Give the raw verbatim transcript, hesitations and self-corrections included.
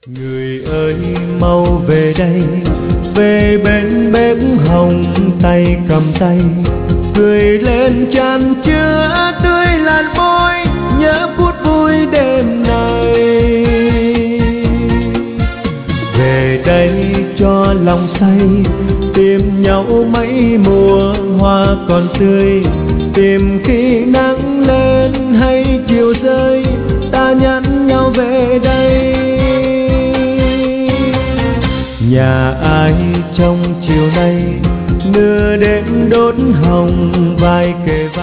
Người ơi mau về đây, về bên bếp hồng, tay cầm tay cười lên chan chứa tươi làn môi, nhớ phút vui đêm nay. Về đây cho lòng say, tìm nhau mấy mùa hoa còn tươi, tìm khi nắng lên hay chiều rơi, ta nhắn nhau về đây. Nhà ai trong chiều nay, nửa đêm đốt hồng vai kề